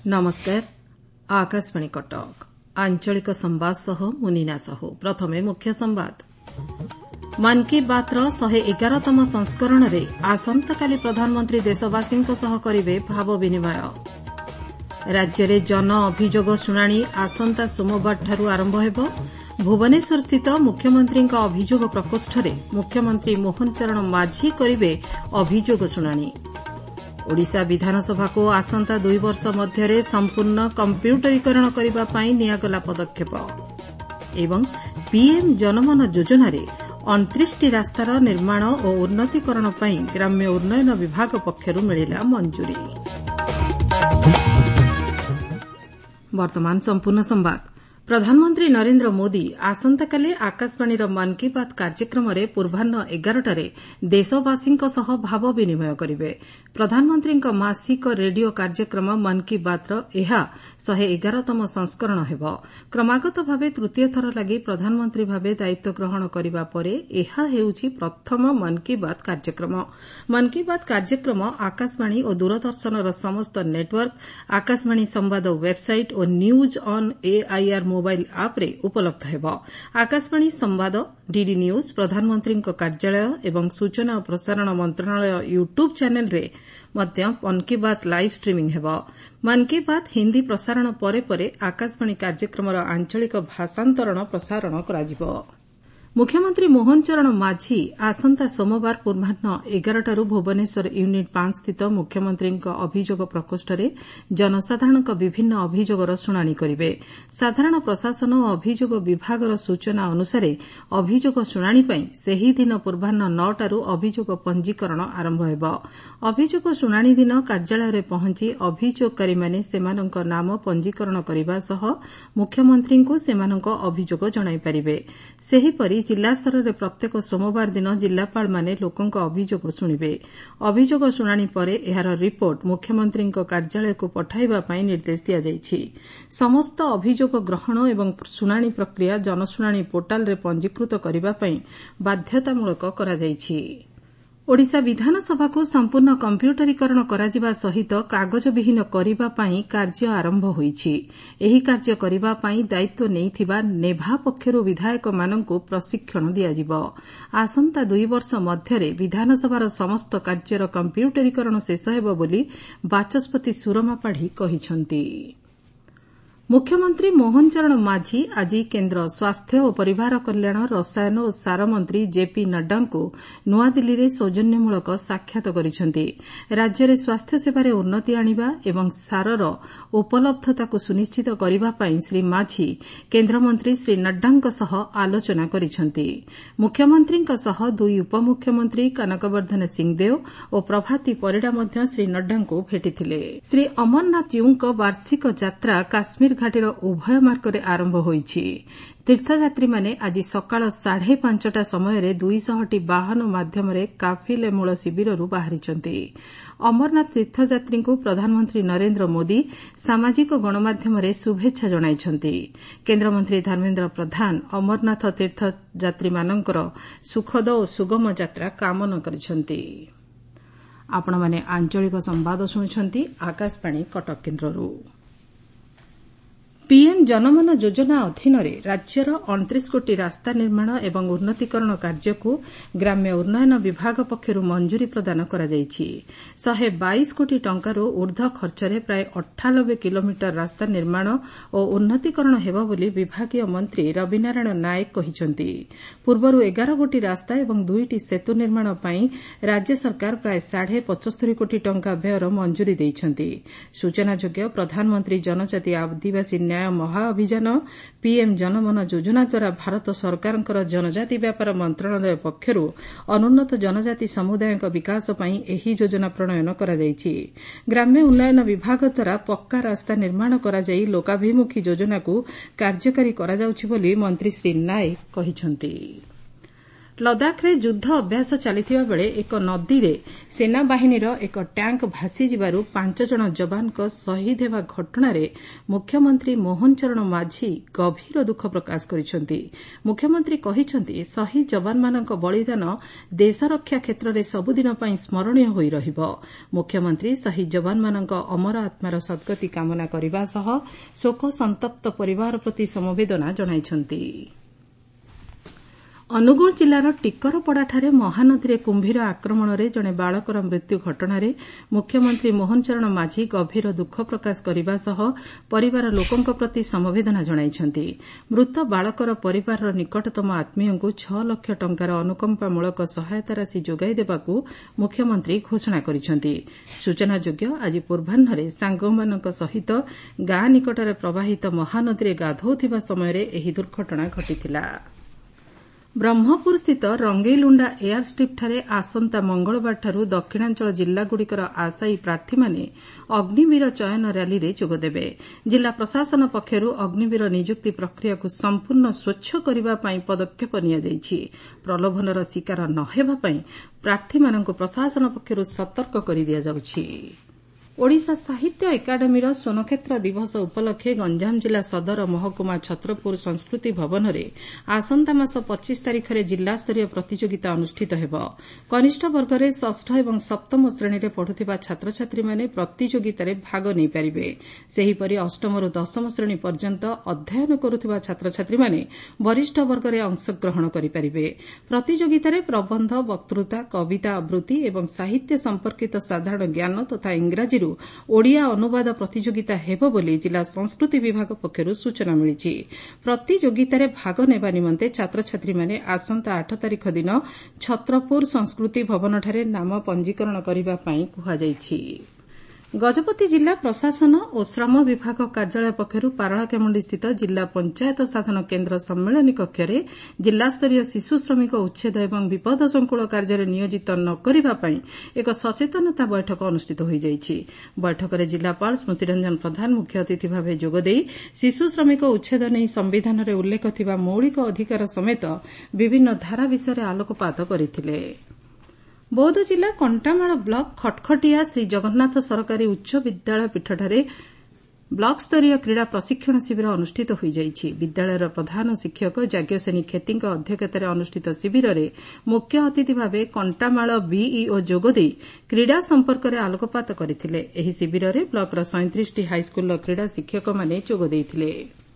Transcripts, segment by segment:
नमस्कार आकाशवाणी कटक आंचलिक संवाद सह मुनिना साहू प्रथमे मुख्य संवाद मन की बातर 111तम संस्करण रे आसंताकाली प्रधानमंत्री देशवासी करिवे भाव विनिमय राज्य रे जन अभियोग शुणाणी आसंता सोमवार ठारू आरंभ हेबो भुवनेश्वर स्थित मुख्यमंत्री अभियोग प्रकोष्ठ रे मुख्यमंत्री मोहन चरण माझी करिवे अभियोग शुणाणी ओडिशा विधानसभा को आसंता 2 वर्ष मध्यरे संपूर्ण कंप्यूटरीकरण करबा पई नियागला पदक्षेप एवं पीएम जनमन योजना रे 29टी रास्तार निर्माण और उन्नतीकरण पई ग्राम्य उन्नयन विभाग पक्षरु मिलिला मंजूरी। वर्तमान संपूर्ण संवाद प्रधानमंत्री नरेंद्र मोदी आसंताकाली आकाशवाणीर मन की बात कार्यक्रम रे पूर्वाह्न 11टारे देशवासी सह भाव विनिमय करिवे। प्रधानमंत्री मासिक रेडियो कार्यक्रम मन की बातर एहा 111तम संस्करण हेबो। क्रमागत भावे तृतीय थर लागि प्रधानमंत्री भावे दायित्व ग्रहण करिबा परे एहा हेउछि प्रथम मन की बात कार्यक्रम। मन की बात कार्यक्रम आकाशवाणी और दूरदर्शनर समस्त नेटवर्क आकाशवाणी संवाद वेबसाइट और न्यूज ऑन एआईआर मोबाइल आप रे उपलब्ध हेबो। आकाशवाणी संवाद डीडी न्यूज प्रधानमंत्री कार्यालय एवं सूचना और प्रसारण मंत्रणालय यूट्यूब चैनल रे मध्य मन की बात लाइव स्ट्रीमिंग हेबो। मन की बात हिंदी प्रसारण परे परे आकाशवाणी कार्यक्रमर आंचलिक भाषांतरण प्रसारण कराजिबो। मुख्यमंत्री मोहन चरण माझी आसंता सोमवार पूर्वाह्न 11टारू भुवनेश्वर यूनिट 5 स्थित मुख्यमंत्री अभियोग प्रकोष्ठ रे जनसाधारण विभिन्न अभियोगर शुणाणी करिवे। साधारण प्रशासन और अभियोग विभागर सूचना अनुसार अभियोग शुणाणी पई सेही दिन पूर्वाह्न 9टारू अभियोग पंजीकरण आरंभ हेबो। अभियोग शुणाणी दिन कार्यालय रे पहुंची अभियोगकारी माने सेमानक नाम पंजीकरण करिबा सह मुख्यमंत्री को सेमानक अभियोग जणाई परिबे। सेहीपरि जिला स्तर में प्रत्येक सोमवार दिन जिलापाल माने लोकंक अभियोग शुणिबे। अभियोग शुणाणी परे एहार रिपोर्ट मुख्यमंत्री कार्यालय को पठाइबा पई निर्देश दिया जायछि। समस्त अभियोग ग्रहण एवं शुणाणी प्रक्रिया जनशुणाणी पोर्टाल रे पंजीकृत करिबा पई बाध्यतामूलक करा जायछि। ओडिशा विधानसभा को संपूर्ण कंप्यूटरीकरण कराजिबा सहित कागजविहीन करिबा पई कार्य आरंभ होईछि। एही कार्य करिबा पई दायित्व नेइथिबा नेभा पक्षरु विधायक माननकु प्रशिक्षण दियाजिबो। आसंता 2 वर्ष मध्यरे विधानसभार समस्त कार्यर कंप्यूटरीकरण शेष हेबो बोली बाचस्पति सुरमा पाढ़ी कहिसंती। मुख्यमंत्री मोहन चरण माझी आज केन्द्र स्वास्थ्य और परिवार कल्याण रसायन और सार मंत्री जेपी नड्डा को नुआदिल्ली में सौजन्यमूलक साक्षात करिसेंती। राज्य में स्वास्थ्य सेवार उन्नति आनिबा एवं सारर उपलब्धता को सुनिश्चित करिबा पई श्री माझी केन्द्रमंत्री श्री नड्डा सह आलोचना करिसेंती। मुख्यमंत्री सह 2 उपमुख्यमंत्री कनकवर्धन सिंहदेव और प्रभाती परिडा मध्य श्री नड्डा को भेटिथिले। श्री अमरनाथ जीउଙ୍କ वार्षिक यात्रा काश्मीर घाटीर उभय मार्ग आरंभ होईछि। तीर्थयात्री माने आज सकाळ 5:30 समय 200टी वाहन माध्यम काफिले मूल शिविररू बाहरिछंती। अमरनाथ तीर्थयात्री को प्रधानमंत्री नरेंद्र मोदी सामाजिक गणमाध्यम शुभेच्छा जणाइछंती। केन्द्रमंत्री धर्मेन्द्र प्रधान अमरनाथ तीर्थयात्री मानकर सुखद और सुगम यात्रा कामना करिछंती। आपण माने आंचलिक संवाद शुणुछंती आकाशवाणी कटक केन्द्ररू। पीएम जनमन योजना अधीन राज्यर 29 कोटी रास्ता निर्माण एवं उन्नतीकरण कार्य को ग्राम्य उन्नयन विभाग पक्षरु मंजूरी प्रदान करा जायछि। 122 कोटी टंकारु ऊर्ध्व खर्चरे प्राय 98 किलोमीटर रास्ता निर्माण और उन्नतीकरण हेबो बोली विभागीय मंत्री रविनारायण नायक कहिसंती। पूर्वरु 11 कोटी रास्ता एवं 2टी सेतु निर्माण पई राज्य सरकार प्राय 75 कोटी टंका व्ययर मंजूरी दैछंती। सूचनायोग्य प्रधानमंत्री जनजाति आदिवासी न्याय महाअभियान पीएम जनमन योजना द्वारा भारत सरकार जनजाति व्यापार मंत्रणालय पक्षरु अनुन्नत जनजाति समुदाय विकास पई एही योजना प्रणयन करा जायछि। ग्राम्य उन्नयन विभाग द्वारा पक्का रास्ता निर्माण करा जाई लोकाभिमुखी योजना को कार्यकारी करा जाउछि बोली मंत्री श्री नायक कहिसंती। ଲଦାଖରେ ଯୁଦ୍ଧ ଅଭ୍ୟାସ ଚାଲିଥିବା ବେଳେ ଏକ ନଦୀରେ ସେନାବାହିନୀର ଏକ ଟ୍ୟାଙ୍କ ଭାସିଯିବାରୁ 5 ଜଣ ଯବାନଙ୍କ ଶହୀଦ ହେବା ଘଟଣାରେ ମୁଖ୍ୟମନ୍ତ୍ରୀ ମୋହନ ଚରଣ ମାଝୀ ଗଭୀର ଦୁଃଖ ପ୍ରକାଶ କରିଛନ୍ତି। ମୁଖ୍ୟମନ୍ତ୍ରୀ କହିଛନ୍ତି ଶହୀଦ ଯବାନମାନଙ୍କ ବଳିଦାନ ଦେଶରକ୍ଷା କ୍ଷେତ୍ରରେ ସବୁଦିନ ପାଇଁ ସ୍ମରଣୀୟ ହୋଇ ରହିବ। ମୁଖ୍ୟମନ୍ତ୍ରୀ ଶହୀଦ ଯବାନମାନଙ୍କ ଅମର ଆତ୍ମାର ସଦ୍ଗତି କାମନା କରିବା ସହ ଶୋକ ସନ୍ତପ୍ତ ପରିବାର ପ୍ରତି ସମବେଦନା ଜଣାଇଛନ୍ତି। ଅନୁଗୁଳ ଜିଲ୍ଲାର ଟିକରପଡ଼ାଠାରେ ମହାନଦୀରେ କୁମ୍ଭୀର ଆକ୍ରମଣରେ ଜଣେ ବାଳକର ମୃତ୍ୟୁ ଘଟଣାରେ ମୁଖ୍ୟମନ୍ତ୍ରୀ ମୋହନ ଚରଣ ମାଝୀ ଗଭୀର ଦୁଃଖ ପ୍ରକାଶ କରିବା ସହ ପରିବାର ଲୋକଙ୍କ ପ୍ରତି ସମବେଦନା ଜଣାଇଛନ୍ତି। ମୃତ ବାଳକର ପରିବାରର ନିକଟତମ ଆତ୍ମୀୟଙ୍କୁ 6 ଲକ୍ଷ ଟଙ୍କାର ଅନୁକମ୍ପାମୂଳକ ସହାୟତା ରାଶି ଯୋଗାଇ ଦେବାକୁ ମୁଖ୍ୟମନ୍ତ୍ରୀ ଘୋଷଣା କରିଛନ୍ତି। ସୂଚନାଯୋଗ୍ୟ ଆଜି ପୂର୍ବାହ୍ନରେ ସାଙ୍ଗମାନଙ୍କ ସହିତ ଗାଁ ନିକଟରେ ପ୍ରବାହିତ ମହାନଦୀରେ ଗାଧୋଉଥିବା ସମୟରେ ଏହି ଦୁର୍ଘଟଣା ଘଟିଥିଲା। ବ୍ରହ୍ମପୁରସ୍ଥିତ ରଙ୍ଗେଇଲୁଣ୍ଡା ଏୟାରଷ୍ଟ୍ରିପ୍ଠାରେ ଆସନ୍ତା ମଙ୍ଗଳବାରଠାରୁ ଦକ୍ଷିଣାଞ୍ଚଳ ଜିଲ୍ଲାଗୁଡ଼ିକର ଆଶାୟୀ ପ୍ରାର୍ଥୀମାନେ ଅଗ୍ନିବୀର ଚୟନ ର୍ୟାଲିରେ ଯୋଗଦେବେ। ଜିଲ୍ଲା ପ୍ରଶାସନ ପକ୍ଷରୁ ଅଗ୍ନିବୀର ନିଯୁକ୍ତି ପ୍ରକ୍ରିୟାକୁ ସମ୍ପୂର୍ଣ୍ଣ ସ୍ୱଚ୍ଛ କରିବା ପାଇଁ ପଦକ୍ଷେପ ନିଆଯାଇଛି। ପ୍ରଲୋଭନର ଶିକାର ନ ହେବା ପାଇଁ ପ୍ରାର୍ଥୀମାନଙ୍କୁ ପ୍ରଶାସନ ପକ୍ଷରୁ ସତର୍କ କରିଦିଆଯାଉଛି। ଓଡ଼ିଶା ସାହିତ୍ୟ ଏକାଡେମୀର ସ୍ୱର୍ଣ୍ଣକ୍ଷେତ୍ର ଦିବସ ଉପଲକ୍ଷେ ଗଞ୍ଜାମ ଜିଲ୍ଲା ସଦର ମହକୁମା ଛତ୍ରପୁର ସଂସ୍କୃତି ଭବନରେ ଆସନ୍ତା ମାସ 25 ତାରିଖରେ ଜିଲ୍ଲାସ୍ତରୀୟ ପ୍ରତିଯୋଗିତା ଅନୁଷ୍ଠିତ ହେବ। କନିଷ୍ଠ ବର୍ଗରେ 6ଷ ଏବଂ 7ମ ଶ୍ରେଣୀରେ ପଢୁଥିବା ଛାତ୍ରଛାତ୍ରୀମାନେ ପ୍ରତିଯୋଗିତାରେ ଭାଗ ନେଇପାରିବେ। ସେହିପରି 8ମରୁ 10ମ ଶ୍ରେଣୀ ପର୍ଯ୍ୟନ୍ତ ଅଧ୍ୟୟନ କରୁଥିବା ଛାତ୍ରଛାତ୍ରୀମାନେ ବରିଷ୍ଠ ବର୍ଗରେ ଅଂଶଗ୍ରହଣ କରିପାରିବେ। ପ୍ରତିଯୋଗିତାରେ ପ୍ରବନ୍ଧ, ବକ୍ତୃତା, କବିତା ଆବୃତ୍ତି ଏବଂ ସାହିତ୍ୟ ସମ୍ପର୍କିତ ସାଧାରଣ ଜ୍ଞାନ ତଥା ଇଂରାଜୀରୁ ଓଡ଼ିଆ ଅନୁବାଦ ପ୍ରତିଯୋଗିତା ହେବ ବୋଲି ଜିଲ୍ଲା ସଂସ୍କୃତି ବିଭାଗ ପକ୍ଷରୁ ସୂଚନା ମିଳିଛି। ପ୍ରତିଯୋଗିତାରେ ଭାଗ ନେବା ନିମନ୍ତେ ଛାତ୍ରଛାତ୍ରୀମାନେ ଆସନ୍ତା 8 ତାରିଖ ଦିନ ଛତ୍ରପୁର ସଂସ୍କୃତି ଭବନଠାରେ ନାମ ପଞ୍ଜୀକରଣ କରିବା ପାଇଁ କୁହାଯାଇଛି। ଗଜପତି ଜିଲ୍ଲା ପ୍ରଶାସନ ଓ ଶ୍ରମ ବିଭାଗ କାର୍ଯ୍ୟାଳୟ ପକ୍ଷରୁ ପାରଳାଖେମୁଣ୍ଡିସ୍ଥିତ ଜିଲ୍ଲା ପଞ୍ଚାୟତ ସାଧନ କେନ୍ଦ୍ର ସମ୍ମିଳନୀ କକ୍ଷରେ ଜିଲ୍ଲାସ୍ତରୀୟ ଶିଶୁ ଶ୍ରମିକ ଉଚ୍ଛେଦ ଏବଂ ବିପଦସଂକୁଳ କାର୍ଯ୍ୟରେ ନିୟୋଜିତ ନ କରିବା ପାଇଁ ଏକ ସଚେତନତା ବୈଠକ ଅନୁଷ୍ଠିତ ହୋଇଯାଇଛି। ବୈଠକରେ ଜିଲ୍ଲାପାଳ ସ୍ମୃତିରଞ୍ଜନ ପ୍ରଧାନ ମୁଖ୍ୟ ଅତିଥି ଭାବେ ଯୋଗଦେଇ ଶିଶୁ ଶ୍ରମିକ ଉଚ୍ଛେଦ ନେଇ ସମ୍ବିଧାନରେ ଉଲ୍ଲେଖ ଥିବା ମୌଳିକ ଅଧିକାର ସମେତ ବିଭିନ୍ନ ଧାରା ବିଷୟରେ ଆଲୋକପାତ କରିଥିଲେ। ବୌଦ୍ଧ ଜିଲ୍ଲା କଣ୍ଟାମାଳ ବ୍ଲକ ଖଟଖଟିଆ ଶ୍ରୀ ଜଗନ୍ନାଥ ସରକାରୀ ଉଚ୍ଚ ବିଦ୍ୟାଳୟ ପୀଠଠାରେ ବ୍ଲକସ୍ତରୀୟ କ୍ରୀଡ଼ା ପ୍ରଶିକ୍ଷଣ ଶିବିର ଅନୁଷ୍ଠିତ ହୋଇଯାଇଛି। ବିଦ୍ୟାଳୟର ପ୍ରଧାନ ଶିକ୍ଷକ ଯାଜ୍ଞସେନୀ କ୍ଷେତୀଙ୍କ ଅଧ୍ୟକ୍ଷତାରେ ଅନୁଷ୍ଠିତ ଶିବିରରେ ମୁଖ୍ୟ ଅତିଥି ଭାବେ କଣ୍ଟାମାଳ ବିଇଓ ଯୋଗଦେଇ କ୍ରୀଡ଼ା ସମ୍ପର୍କରେ ଆଲୋକପାତ କରିଥିଲେ। ଏହି ଶିବିରରେ ବ୍ଲକର 37ଟି ହାଇସ୍କୁଲର କ୍ରୀଡ଼ା ଶିକ୍ଷକମାନେ ଯୋଗ ଦେଇଥିଲେ।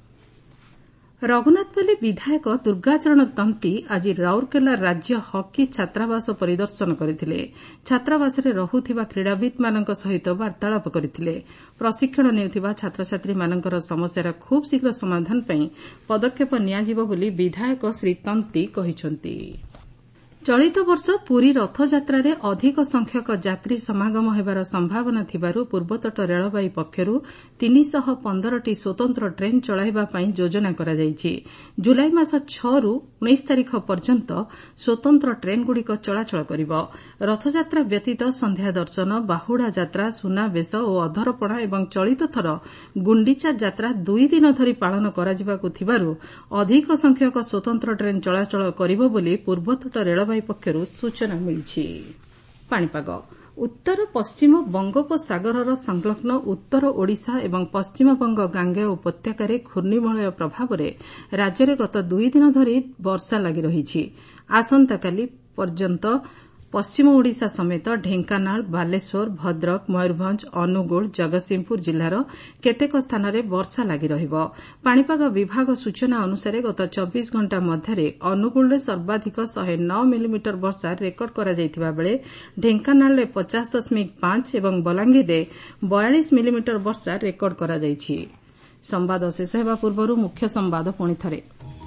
ରଘୁନାଥପଲ୍ଲୀ ବିଧାୟକ ଦୁର୍ଗାଚରଣ ତନ୍ତୀ ଆଜି ରାଉରକେଲା ରାଜ୍ୟ ହକି ଛାତ୍ରାବାସ ପରିଦର୍ଶନ କରିଥିଲେ। ଛାତ୍ରାବାସରେ ରହୁଥିବା କ୍ରୀଡ଼ାବିତ୍ମାନଙ୍କ ସହିତ ବାର୍ତ୍ତାଳାପ କରିଥିଲେ। ପ୍ରଶିକ୍ଷଣ ନେଉଥିବା ଛାତ୍ରଛାତ୍ରୀମାନଙ୍କର ସମସ୍ୟାର ଖୁବ୍ ଶୀଘ୍ର ସମାଧାନ ପାଇଁ ପଦକ୍ଷେପ ନିଆଯିବ ବୋଲି ବିଧାୟକ ଶ୍ରୀ ତନ୍ତୀ କହିଛନ୍ତି। ଚଳିତ ବର୍ଷ ପୁରୀ ରଥଯାତ୍ରାରେ ଅଧିକ ସଂଖ୍ୟକ ଯାତ୍ରୀ ସମାଗମ ହେବାର ସମ୍ଭାବନା ଥିବାରୁ ପୂର୍ବତଟ ରେଳବାଇ ପକ୍ଷରୁ 315ଟି ସ୍ୱତନ୍ତ୍ର ଟ୍ରେନ୍ ଚଳାଇବା ପାଇଁ ଯୋଜନା କରାଯାଇଛି। ଜୁଲାଇ ମାସ 6ରୁ 19 ତାରିଖ ପର୍ଯ୍ୟନ୍ତ ସ୍ୱତନ୍ତ୍ର ଟ୍ରେନ୍ଗୁଡ଼ିକ ଚଳାଚଳ କରିବ। ରଥଯାତ୍ରା ବ୍ୟତୀତ ସନ୍ଧ୍ୟା ଦର୍ଶନ, ବାହୁଡ଼ା ଯାତ୍ରା, ସୁନାବେଶ ଓ ଅଧରପଣା ଏବଂ ଚଳିତ ଥର ଗୁଣ୍ଡିଚା ଯାତ୍ରା 2 ଦିନ ଧରି ପାଳନ କରାଯିବାକୁ ଥିବାରୁ ଅଧିକ ସଂଖ୍ୟକ ସ୍ୱତନ୍ତ୍ର ଟ୍ରେନ୍ ଚଳାଚଳ କରିବ ବୋଲି ପୂର୍ବତଟ ରେଳବାଇ ପକ୍ଷରୁ ସୂଚନା ମିଳିଛି। ପାଣିପାଗ ଉତ୍ତର ପଶ୍ଚିମ ବଙ୍ଗୋପସାଗରର ସଂଲଗ୍ନ ଉତ୍ତର ଓଡ଼ିଶା ଏବଂ ପଶ୍ଚିମବଙ୍ଗ ଗାଙ୍ଗେୟ ଉପତ୍ୟକାରେ ଘୂର୍ଣ୍ଣିବଳୟ ପ୍ରଭାବରେ ରାଜ୍ୟରେ ଗତ 2 ଦିନ ଧରି ବର୍ଷା ଲାଗି ରହିଛି। ଆସନ୍ତାକାଲି ପର୍ଯ୍ୟନ୍ତ ପଶ୍ଚିମ ଓଡ଼ିଶା ସମେତ ଢେଙ୍କାନାଳ, ବାଲେଶ୍ୱର, ଭଦ୍ରକ, ମୟୂରଭଞ୍ଜ, ଅନୁଗୁଳ, ଜଗତସିଂହପୁର ଜିଲ୍ଲାର କେତେକ ସ୍ଥାନରେ ବର୍ଷା ଲାଗି ରହିବ। ପାଣିପାଗ ବିଭାଗ ସୂଚନା ଅନୁସାରେ ଗତ 24 ଘଣ୍ଟା ମଧ୍ୟରେ ଅନୁଗୁଳରେ ସର୍ବାଧିକ 109 ମିଲିମିଟର ବର୍ଷା ରେକର୍ଡ କରାଯାଇଥିବା ବେଳେ ଢେଙ୍କାନାଳରେ 50.5 ଏବଂ ବଲାଙ୍ଗୀରରେ 42 ମିଲିମିଟର ବର୍ଷା ରେକର୍ଡ କରାଯାଇଛି। ସମ୍ବାଦ ଶେଷ ହେବା ପୂର୍ବରୁ ମୁଖ୍ୟ ସମ୍ବାଦ ପୁଣିଥରେ।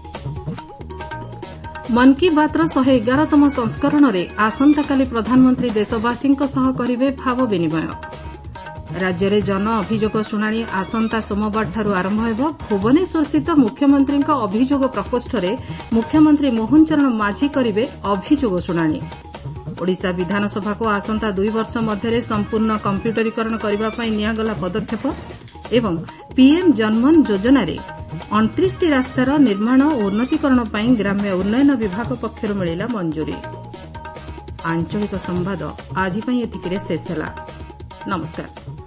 ମନ୍ କି ବାତ୍ର 111ତମ ସଂସ୍କରଣରେ ଆସନ୍ତାକାଲି ପ୍ରଧାନମନ୍ତ୍ରୀ ଦେଶବାସୀଙ୍କ ସହ କରିବେ ଭାବ ବିନିମୟ। ରାଜ୍ୟରେ ଜନ ଅଭିଯୋଗ ଶୁଣାଣି ଆସନ୍ତା ସୋମବାରଠାରୁ ଆରମ୍ଭ ହେବ। ଭୁବନେଶ୍ୱରସ୍ଥିତ ମୁଖ୍ୟମନ୍ତ୍ରୀଙ୍କ ଅଭିଯୋଗ ପ୍ରକୋଷ୍ଠରେ ମୁଖ୍ୟମନ୍ତ୍ରୀ ମୋହନ ଚରଣ ମାଝୀ କରିବେ ଅଭିଯୋଗ ଶୁଣାଣି। ଓଡ଼ିଶା ବିଧାନସଭାକୁ ଆସନ୍ତା 2 ବର୍ଷ ମଧ୍ୟରେ ସମ୍ପୂର୍ଣ୍ଣ କମ୍ପ୍ୟୁଟରୀକରଣ କରିବା ପାଇଁ ନିଆଗଲା ପଦକ୍ଷେପ ଏବଂ ପିଏମ୍ ଜନମନ ଯୋଜନାରେ 29ଟି ରାସ୍ତାର ନିର୍ମାଣ ଓ ଉନ୍ନତୀକରଣ ପାଇଁ ଗ୍ରାମ୍ୟ ଉନ୍ନୟନ ବିଭାଗ ପକ୍ଷରୁ ମିଳିଲା ମଞ୍ଜୁରୀ। ଆଞ୍ଚଳିକ ସମ୍ବାଦ ଆଜି ପାଇଁ ଏତିକିରେ ଶେଷ ହେଲା। ନମସ୍କାର।